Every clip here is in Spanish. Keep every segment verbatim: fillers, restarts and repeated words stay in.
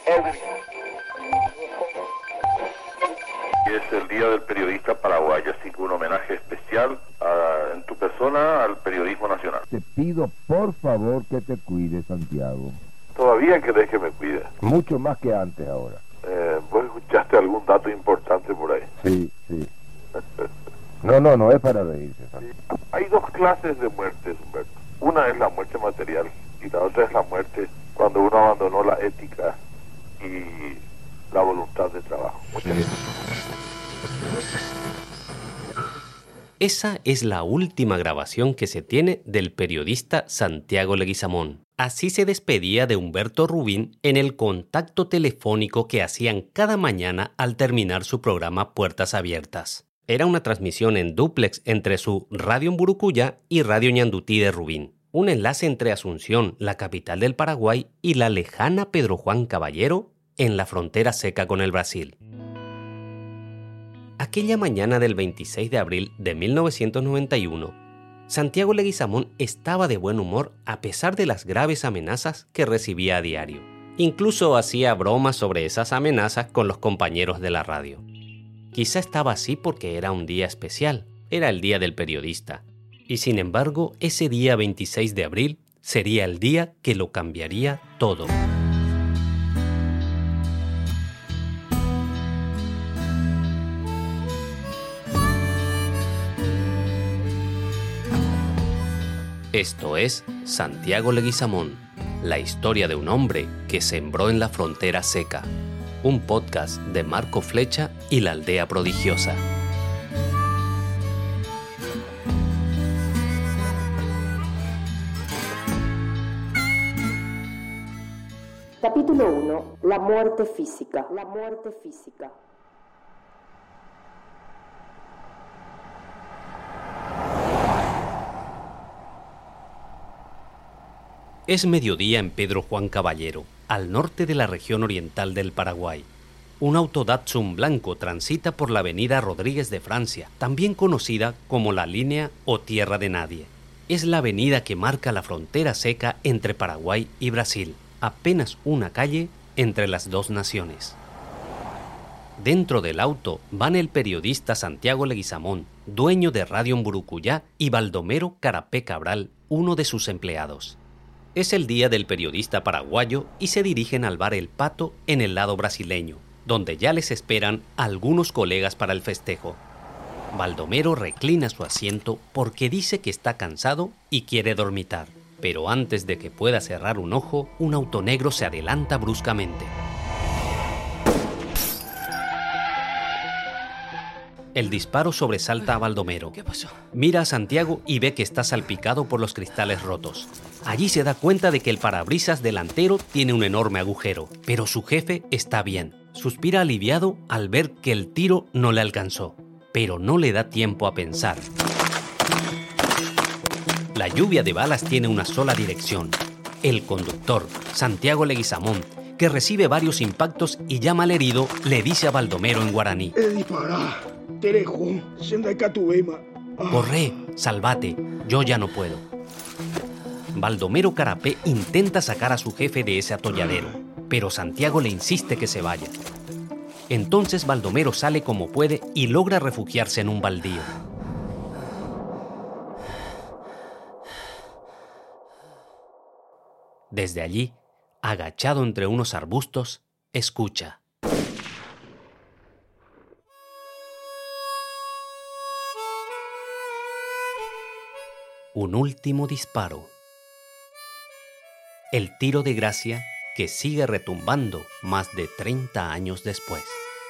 Es el Día del Periodista Paraguayo, así que un homenaje especial a, en tu persona al periodismo nacional. Te pido por favor que te cuides, Santiago. Todavía querés que me cuide. Mucho más que antes ahora. Eh, ¿Vos escuchaste algún dato importante por ahí? Sí, sí. No, no, no es para reírse, Santiago. Sí. Hay dos clases de muertes, Humberto. Una es la muerte material y la otra es la muerte cuando uno abandonó la ética y la voluntad de trabajo. Muchas gracias. Esa es la última grabación que se tiene del periodista Santiago Leguizamón. Así se despedía de Humberto Rubín en el contacto telefónico que hacían cada mañana al terminar su programa Puertas Abiertas. Era una transmisión en dúplex entre su Radio Mburucuyá y Radio Ñandutí de Rubín. Un enlace entre Asunción, la capital del Paraguay, y la lejana Pedro Juan Caballero, en la frontera seca con el Brasil. Aquella mañana del veintiséis de abril de mil novecientos noventa y uno, Santiago Leguizamón estaba de buen humor a pesar de las graves amenazas que recibía a diario. Incluso hacía bromas sobre esas amenazas con los compañeros de la radio. Quizá estaba así porque era un día especial, era el Día del Periodista. Y sin embargo, ese día veintiséis de abril sería el día que lo cambiaría todo. Esto es Santiago Leguizamón, la historia de un hombre que sembró en la frontera seca. Un podcast de Marco Flecha y la Aldea Prodigiosa. Capítulo uno. La muerte física. La muerte física. Es mediodía en Pedro Juan Caballero, al norte de la región oriental del Paraguay. Un auto Datsun blanco transita por la avenida Rodríguez de Francia, también conocida como la Línea o Tierra de Nadie. Es la avenida que marca la frontera seca entre Paraguay y Brasil, apenas una calle entre las dos naciones. Dentro del auto van el periodista Santiago Leguizamón, dueño de Radio Mburucuyá, y Baldomero Carapé Cabral, uno de sus empleados. Es el día del periodista paraguayo y se dirigen al bar El Pato en el lado brasileño, donde ya les esperan algunos colegas para el festejo. Baldomero reclina su asiento porque dice que está cansado y quiere dormitar. Pero antes de que pueda cerrar un ojo, un auto negro se adelanta bruscamente. El disparo sobresalta a Baldomero. ¿Qué pasó? Mira a Santiago y ve que está salpicado por los cristales rotos. Allí se da cuenta de que el parabrisas delantero tiene un enorme agujero, pero su jefe está bien. Suspira aliviado al ver que el tiro no le alcanzó, pero no le da tiempo a pensar. La lluvia de balas tiene una sola dirección. El conductor, Santiago Leguizamón, que recibe varios impactos y llama al herido, le dice a Baldomero en guaraní: «Corre, salvate, yo ya no puedo». Baldomero Carapé intenta sacar a su jefe de ese atolladero, pero Santiago le insiste que se vaya. Entonces Baldomero sale como puede y logra refugiarse en un baldío. Desde allí, agachado entre unos arbustos, escucha. Un último disparo. El tiro de gracia que sigue retumbando más de treinta años después.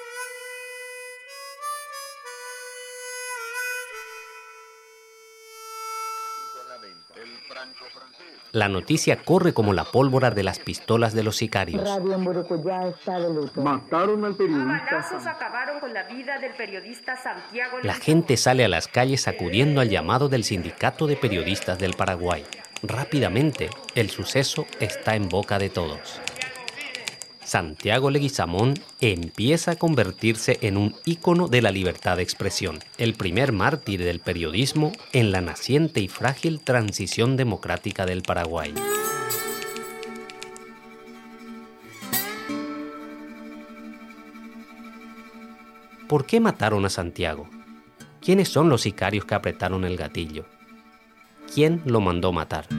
La noticia corre como la pólvora de las pistolas de los sicarios. Radio Mburucuyá está de luto. Mataron al periodista. Balazos acabaron con la vida del periodista Santiago La Leguizamón. gente sale a las calles acudiendo al llamado del Sindicato de Periodistas del Paraguay. Rápidamente, el suceso está en boca de todos. Santiago Leguizamón empieza a convertirse en un ícono de la libertad de expresión, el primer mártir del periodismo en la naciente y frágil transición democrática del Paraguay. ¿Por qué mataron a Santiago? ¿Quiénes son los sicarios que apretaron el gatillo? ¿Quién lo mandó matar?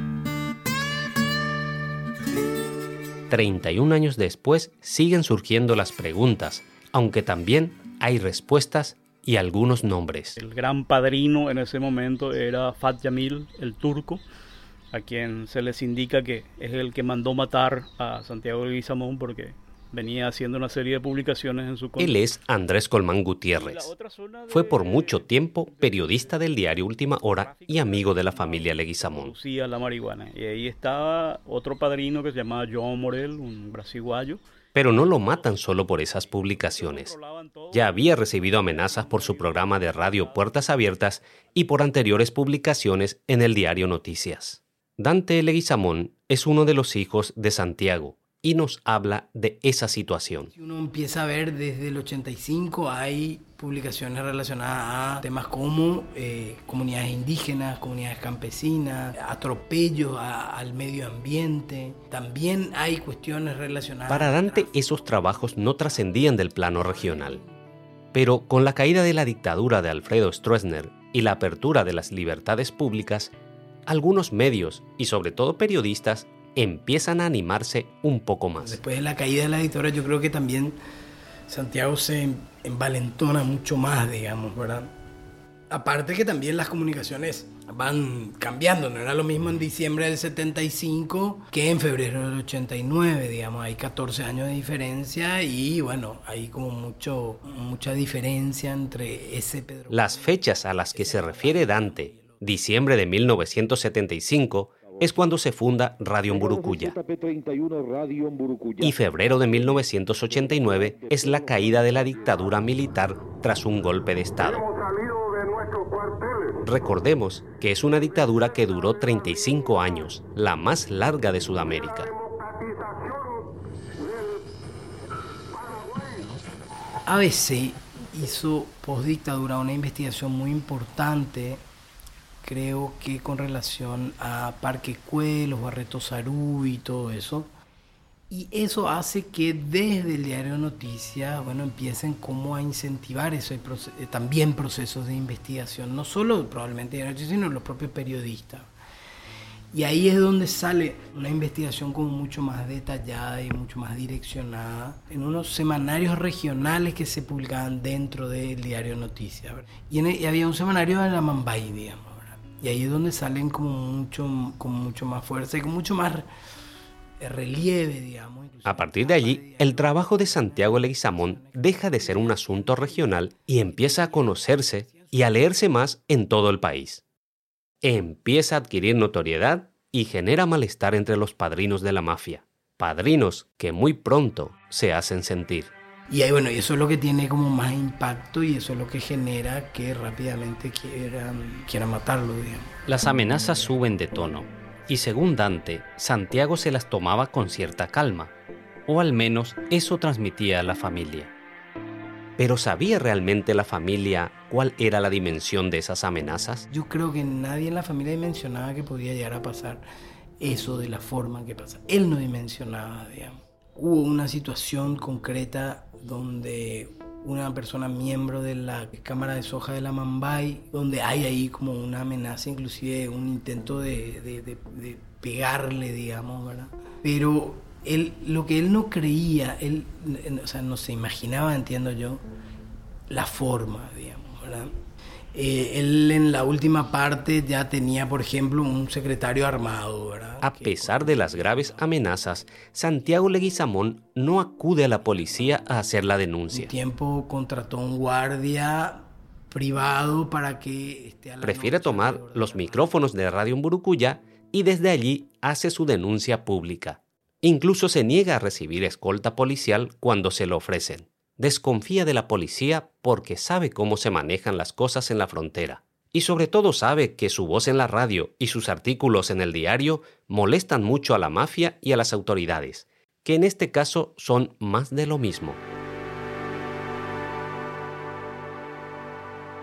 treinta y un años después siguen surgiendo las preguntas, aunque también hay respuestas y algunos nombres. El gran padrino en ese momento era Fat Yamil, el turco, a quien se les indica que es el que mandó matar a Santiago Leguizamón porque venía haciendo una serie de publicaciones en su contra. Él es Andrés Colmán Gutiérrez. Fue por mucho tiempo periodista del diario Última Hora y amigo de la familia Leguizamón. Producía la marihuana. Y ahí estaba otro padrino que se llamaba João Morel, un brasiguayo. Pero no lo matan solo por esas publicaciones. Ya había recibido amenazas por su programa de radio Puertas Abiertas y por anteriores publicaciones en el diario Noticias. Dante Leguizamón es uno de los hijos de Santiago y nos habla de esa situación. Si uno empieza a ver desde el ochenta y cinco hay publicaciones relacionadas a temas como eh, comunidades indígenas, comunidades campesinas, atropellos a, al medio ambiente. También hay cuestiones relacionadas... Para Dante esos trabajos no trascendían del plano regional. Pero con la caída de la dictadura de Alfredo Stroessner y la apertura de las libertades públicas, algunos medios y sobre todo periodistas empiezan a animarse un poco más. Después de la caída de la dictadura yo creo que también Santiago se envalentona mucho más, digamos, ¿verdad? Aparte que también las comunicaciones van cambiando, no era lo mismo en diciembre del setenta y cinco que en febrero del ochenta y nueve, digamos, hay catorce años de diferencia y bueno, hay como mucho, mucha diferencia entre ese Pedro... Las fechas a las que se refiere Dante, diciembre de mil novecientos setenta y cinco, es cuando se funda Radio Mburucuyá. Y febrero de mil novecientos ochenta y nueve es la caída de la dictadura militar tras un golpe de Estado. Recordemos que es una dictadura que duró treinta y cinco años, la más larga de Sudamérica. A B C hizo postdictadura una investigación muy importante, creo que con relación a Parque Cue, los Barretos Sarú y todo eso. Y eso hace que desde el diario Noticias, bueno, empiecen como a incentivar eso, también procesos de investigación, no solo probablemente el diario Noticias, sino los propios periodistas. Y ahí es donde sale una investigación como mucho más detallada y mucho más direccionada en unos semanarios regionales que se publicaban dentro del diario Noticias. Y, en el, y había un semanario de la Mambay, digamos. Y ahí es donde salen como mucho, con mucho más fuerza y con mucho más relieve, digamos. A partir de allí, el trabajo de Santiago Leguizamón deja de ser un asunto regional y empieza a conocerse y a leerse más en todo el país. Empieza a adquirir notoriedad y genera malestar entre los padrinos de la mafia. Padrinos que muy pronto se hacen sentir. Y ahí, bueno, eso es lo que tiene como más impacto y eso es lo que genera que rápidamente quieran, quieran matarlo, digamos. Las amenazas suben de tono y según Dante, Santiago se las tomaba con cierta calma, o al menos eso transmitía a la familia. ¿Pero sabía realmente la familia cuál era la dimensión de esas amenazas? Yo creo que nadie en la familia dimensionaba que podía llegar a pasar eso de la forma que pasa. Él no dimensionaba, digamos. Hubo una situación concreta donde una persona miembro de la Cámara de Soja de la Mambay, donde hay ahí como una amenaza, inclusive un intento de, de, de, de pegarle, digamos, ¿verdad? Pero él, lo que él no creía, él, o sea, no se imaginaba, entiendo yo, la forma, digamos, ¿verdad? Eh, él en la última parte ya tenía, por ejemplo, un secretario armado, ¿verdad? A pesar de las graves amenazas, Santiago Leguizamón no acude a la policía a hacer la denuncia. Un tiempo contrató un guardia privado para que... esté a la Prefiere tomar los micrófonos de Radio Mburucuyá y desde allí hace su denuncia pública. Incluso se niega a recibir escolta policial cuando se lo ofrecen. Desconfía de la policía porque sabe cómo se manejan las cosas en la frontera. Y sobre todo sabe que su voz en la radio y sus artículos en el diario molestan mucho a la mafia y a las autoridades, que en este caso son más de lo mismo.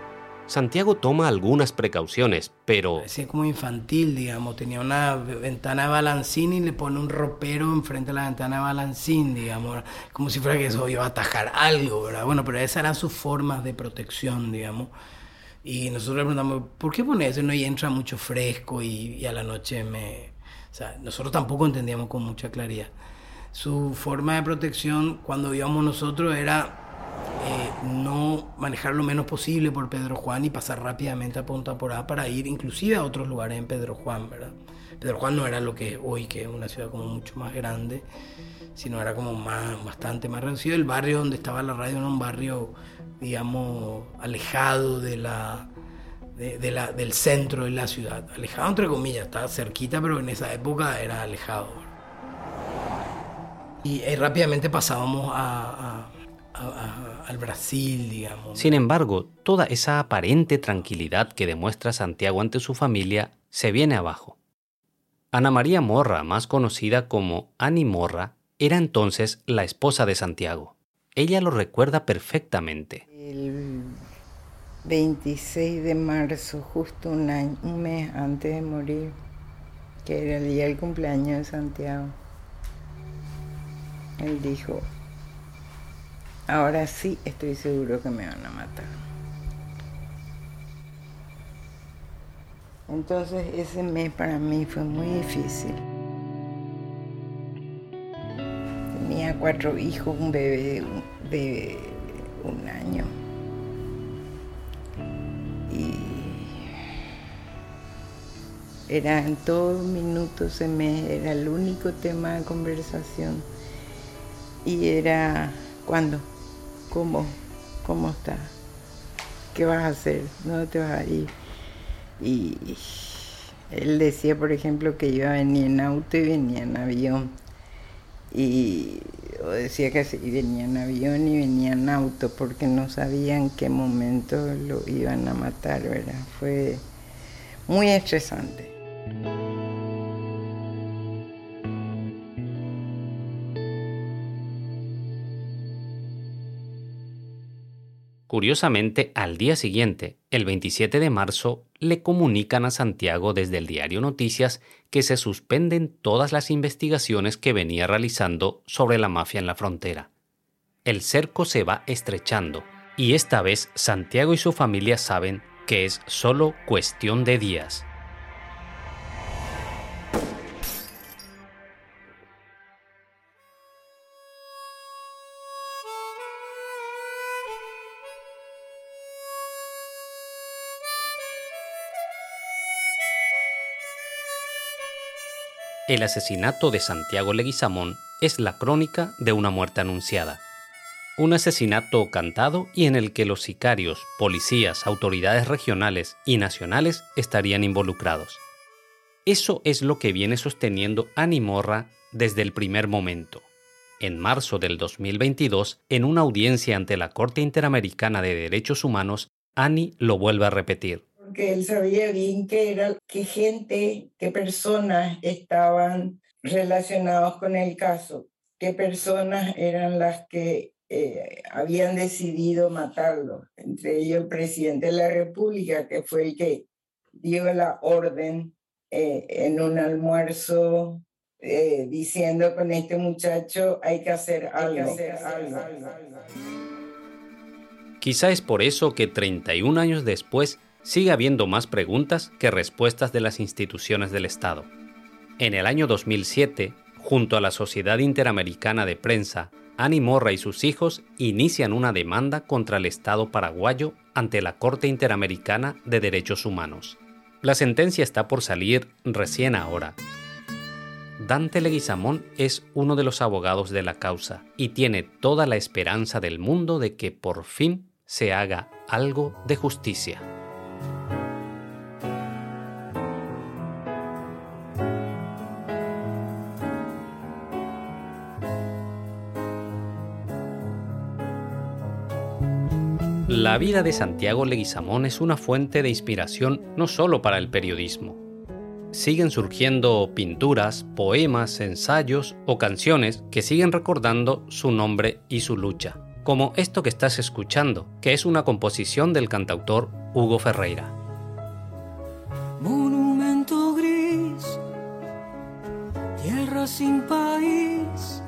Santiago toma algunas precauciones, pero... Parecía como infantil, digamos. Tenía una ventana de balancín y le pone un ropero enfrente de la ventana de balancín, digamos. Como si fuera que eso iba a atajar algo, ¿verdad? Bueno, pero esas eran sus formas de protección, digamos. Y nosotros le preguntamos, ¿por qué pone eso? No, y entra mucho fresco y, y a la noche me... O sea, nosotros tampoco entendíamos con mucha claridad. Su forma de protección cuando íbamos nosotros era... Eh, no manejar lo menos posible por Pedro Juan y pasar rápidamente a Punta Porá para ir inclusive a otros lugares en Pedro Juan, ¿verdad? Pedro Juan no era lo que es hoy, que es una ciudad como mucho más grande, sino era como más, bastante más reducido. El barrio donde estaba la radio era un barrio, digamos, alejado de la, de, de la, del centro de la ciudad. Alejado entre comillas, estaba cerquita, pero en esa época era alejado, ¿verdad? Y eh, rápidamente pasábamos a... a A, a, al Brasil, digamos. Sin embargo, toda esa aparente tranquilidad que demuestra Santiago ante su familia se viene abajo. Ana María Morra, más conocida como Ani Morra, era entonces la esposa de Santiago. Ella lo recuerda perfectamente. El veintiséis de marzo, justo un, año, un mes antes de morir, que era el día del cumpleaños de Santiago, él dijo: ahora sí estoy seguro que me van a matar. Entonces ese mes para mí fue muy difícil. Tenía cuatro hijos, un bebé de un año. Y era en todo minuto ese mes, era el único tema de conversación. Y era, ¿cuándo? ¿Cómo? ¿Cómo estás? ¿Qué vas a hacer? ¿Dónde te vas a ir? Y él decía, por ejemplo, que iba a venir en auto y venía en avión. Y o decía que sí, venía en avión y venía en auto porque no sabía en qué momento lo iban a matar, ¿verdad? Fue muy estresante. Curiosamente, al día siguiente, el veintisiete de marzo, le comunican a Santiago desde el diario Noticias que se suspenden todas las investigaciones que venía realizando sobre la mafia en la frontera. El cerco se va estrechando y esta vez Santiago y su familia saben que es solo cuestión de días. El asesinato de Santiago Leguizamón es la crónica de una muerte anunciada. Un asesinato cantado y en el que los sicarios, policías, autoridades regionales y nacionales estarían involucrados. Eso es lo que viene sosteniendo Ani Morra desde el primer momento. En marzo del dos mil veintidós, en una audiencia ante la Corte Interamericana de Derechos Humanos, Ani lo vuelve a repetir. Porque él sabía bien que era qué gente, qué personas estaban relacionados con el caso, qué personas eran las que eh, habían decidido matarlo, entre ellos el presidente de la República, que fue el que dio la orden eh, en un almuerzo eh, diciendo con este muchacho hay que hacer algo. Hay que hacer algo. Quizá es por eso que treinta y un años después sigue habiendo más preguntas que respuestas de las instituciones del Estado. En el año dos mil siete, junto a la Sociedad Interamericana de Prensa, Ani Morra y sus hijos inician una demanda contra el Estado paraguayo ante la Corte Interamericana de Derechos Humanos. La sentencia está por salir recién ahora. Dante Leguizamón es uno de los abogados de la causa y tiene toda la esperanza del mundo de que por fin se haga algo de justicia. La vida de Santiago Leguizamón es una fuente de inspiración no solo para el periodismo. Siguen surgiendo pinturas, poemas, ensayos o canciones que siguen recordando su nombre y su lucha. como esto que estás escuchando, que es una composición del cantautor Hugo Ferreira. Monumento gris, tierra sin país,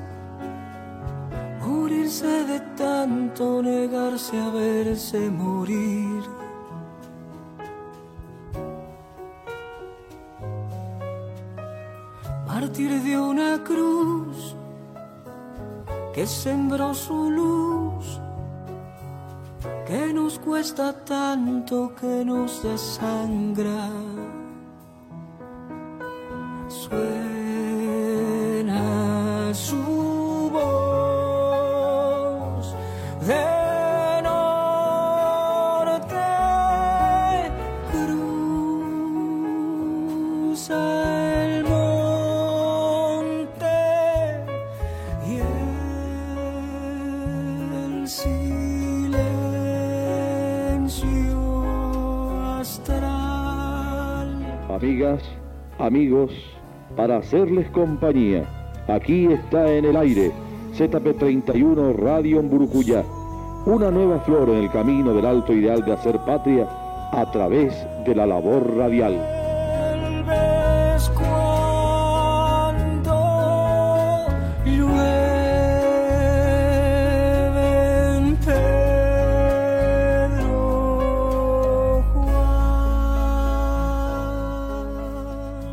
morirse de tanto negarse a verse morir. Mártir de una cruz que sembró su luz, que nos cuesta tanto, que nos desangra. Suena su voz de norte, cruza el monte y el silencio astral. Amigas, amigos, para hacerles compañía, aquí está en el aire Z P treinta y uno Radio Mburucuyá, una nueva flor en el camino del alto ideal de hacer patria a través de la labor radial. Vuelves cuando llueve en Pedro Juan.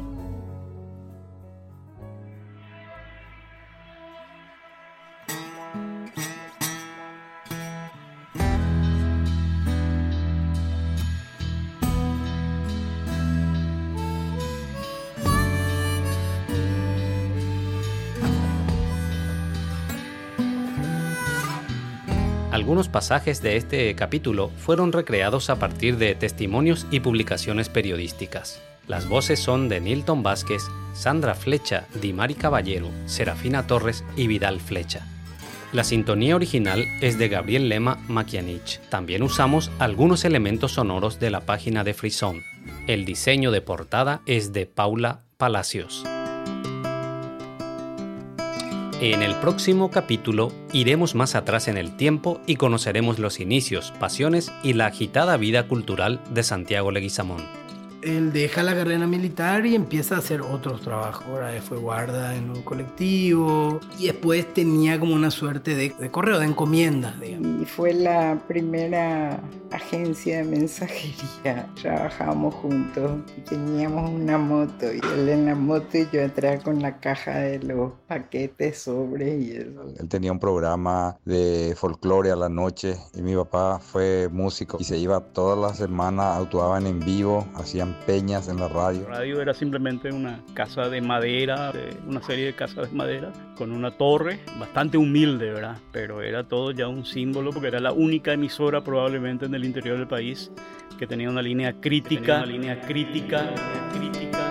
Algunos pasajes de este capítulo fueron recreados a partir de testimonios y publicaciones periodísticas. Las voces son de Nilton Vázquez, Sandra Flecha, Dimari Caballero, Serafina Torres y Vidal Flecha. La sintonía original es de Gabriel Lema Makianich. También usamos algunos elementos sonoros de la página de Frisón. El diseño de portada es de Paula Palacios. En el próximo capítulo iremos más atrás en el tiempo y conoceremos los inicios, pasiones y la agitada vida cultural de Santiago Leguizamón. Él deja la carrera militar y empieza a hacer otros trabajos. Ahora él fue guarda en un colectivo y después tenía como una suerte de, de correo, de encomiendas, digamos. Y fue la primera agencia de mensajería. Trabajábamos juntos y teníamos una moto y él en la moto y yo atrás con la caja de los paquetes, sobres y eso. Él tenía un programa de folclore a la noche y mi papá fue músico y se iba todas las semanas, actuaban en vivo, hacían peñas en la radio. La radio era simplemente una casa de madera, una serie de casas de madera con una torre bastante humilde, ¿verdad? Pero era todo ya un símbolo porque era la única emisora probablemente en el interior del país que tenía una línea crítica, una línea crítica, crítica.